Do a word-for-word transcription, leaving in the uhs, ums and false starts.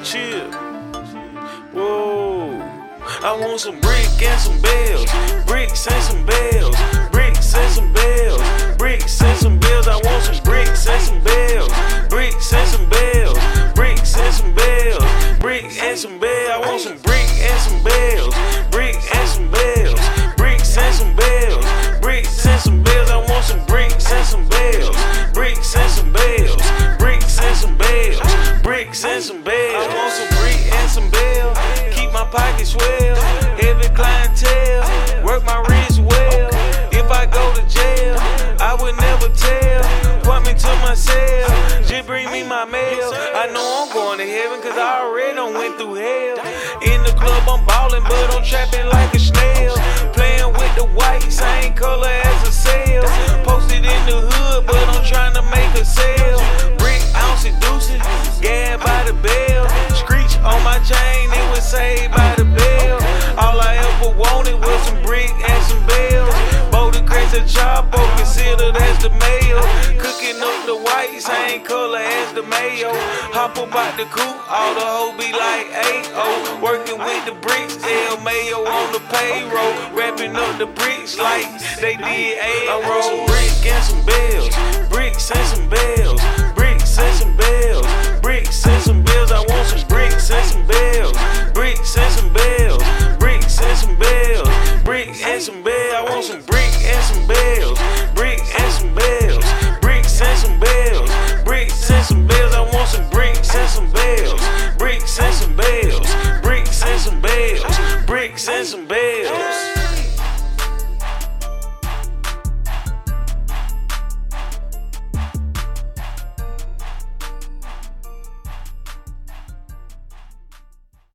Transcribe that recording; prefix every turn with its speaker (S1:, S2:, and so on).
S1: chill. Whoa, I want some brick and some bells, bricks and some bells, bricks and some bells, bricks and some bells. I want some bricks and some bells, bricks and some bells, bricks and some bells, bricks and some bells. I want some brick and some bells, brick and some bells, bricks and some bells, bricks and some bells. I want some bricks and some bells, bricks and some bells, bricks and some bells, bricks and some bells. I want some brick and some bells, keep my pockets swell, heavy clientele, work my wrist well. If I go to jail, I would never tell. Point me to my cell, just bring me my mail. I know I'm going to heaven, cause I already done went through hell. In the club I'm ballin', but I'm trapping like a snail. Playing with the white, same color as a sail. Posted in the hood, but I'm trying to make a sale. Brick, ounce and deuces, gab by the bell. Screech on my chain, it was saved by the bell. All I ever wanted was some brick and some bells. Boulder cracks a chopper, considered as the mayo. Cooking up the white, same color as the mayo. Hop up out the coupe, all the hoes be like A O. Working with the bricks, L Mayo on the payroll. Wrapping up the bricks like they did A O. I want some brick and some bells, bricks and some bells, bricks and some bells, bricks and some bells. I want some bricks and some bells, bricks and some bells, bricks and some bells, brick and some bells. I want some brick and some bells, brick and some bells.